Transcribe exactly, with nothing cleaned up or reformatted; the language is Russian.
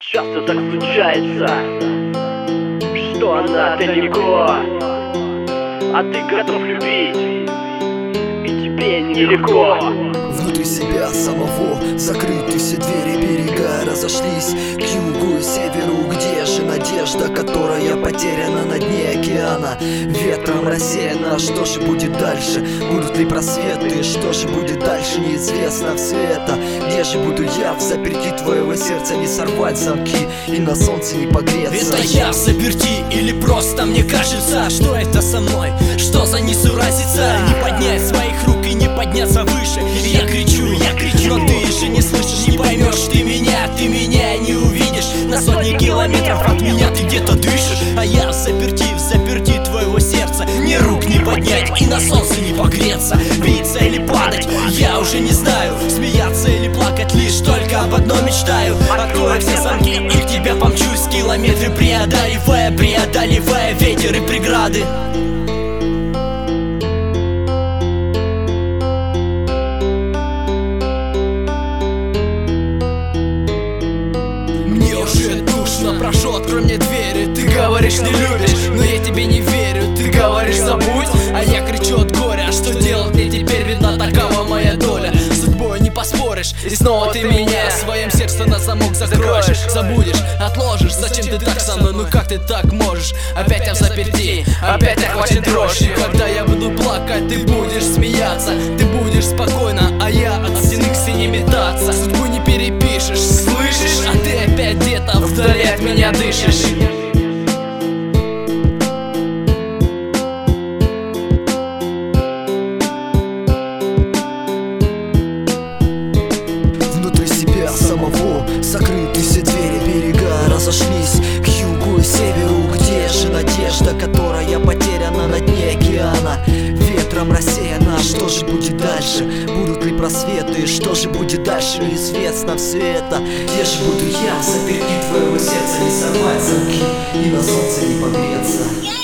Часто так случается, что она далеко, а ты готов любить, и тебе нелегко. Внутри себя самого закрыты все двери, берега разошлись к югу и северу. Где же надежда, которая потеряна на дне океана? Ветром рассеяна, что же будет дальше? Будут ли просветы? Что же будет дальше? Неизвестно все это. Где же буду я в заперти твоего сердца? Не сорвать замки и на солнце не погреться. Это я в заперти или просто мне кажется, что это со мной? Что за несуразица? Не поднять своих рук и не подняться выше. И я кричу, я кричу, но ты же не слышишь, не поймешь ты меня, ты меня не увидишь. На сотни километров от меня ты где-то дышишь, а я в заперти, в заперти твоего сердца. Ни рук не поднять и на солнце не погреться. Биться или падать, я уже не знаю. Смеяться или плакать, лишь только об одном мечтаю. Открою все замки и к тебе помчусь, километры преодолевая, преодолевая ветер и преграды. Мне уже душно, прошу, открой мне двери. Ты говоришь, не любишь, но я тебе не верю. Ты говоришь, забудь, а я кричу от горя. Что делать мне теперь, видно, такова моя доля. С судьбой не поспоришь, и снова ты меня в своем сердце на замок закроешь. Забудешь, отложишь, зачем ты так со мной, ну как ты так можешь? Опять я в заперти, опять охвачен дрожь. И когда я буду плакать, ты будешь смеяться. Ты будешь спокойно, а я от стены к стене метаться. Судьбу не перепишешь, слышишь? А ты опять где-то вдали от меня дышишь. Внутри себя самого закрыты все двери, берега разошлись к югу и северу. Где же надежда, которая потеряна на дне океана? Ветром рассеяна, что же будет дальше? Будут ли просветы? Что же будет дальше? Неизвестно все это. Где же буду я в заперти твоего сердца? Не сорвать замки и на солнце не погреться.